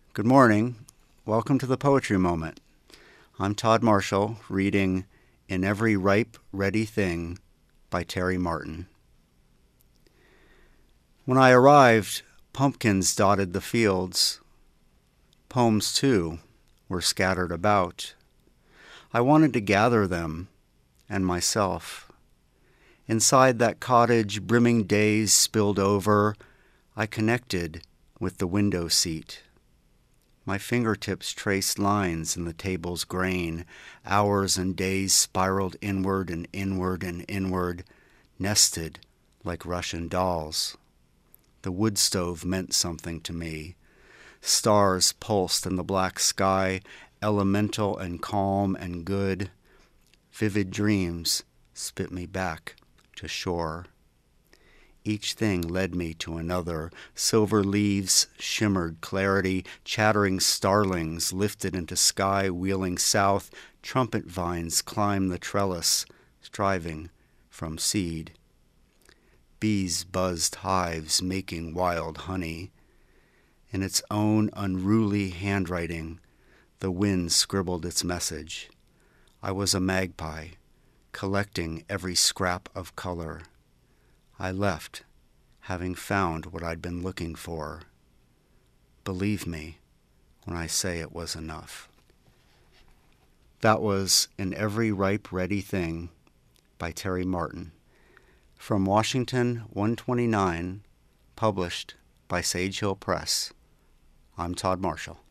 Good morning. Welcome to the Poetry Moment. I'm Todd Marshall, reading In Every Ripe, Ready Thing by Terry Martin. When I arrived, pumpkins dotted the fields. Poems, too, were scattered about. I wanted to gather them, and myself. Inside that cottage, brimming days spilled over, I connected with the window seat. My fingertips traced lines in the table's grain. Hours and days spiraled inward and inward and inward, nested like Russian dolls. The wood stove meant something to me. Stars pulsed in the black sky, elemental and calm and good. Vivid dreams spit me back to shore. Each thing led me to another. Silver leaves shimmered clarity. Chattering starlings lifted into sky, wheeling south. Trumpet vines climbed the trellis, striving from seed. Bees buzzed hives, making wild honey. In its own unruly handwriting, the wind scribbled its message. I was a magpie, collecting every scrap of color. I left, having found what I'd been looking for. Believe me when I say it was enough. That was In Every Ripe, Ready Thing by Terry Martin. From Washington 129, published by Sage Hill Press. I'm Todd Marshall.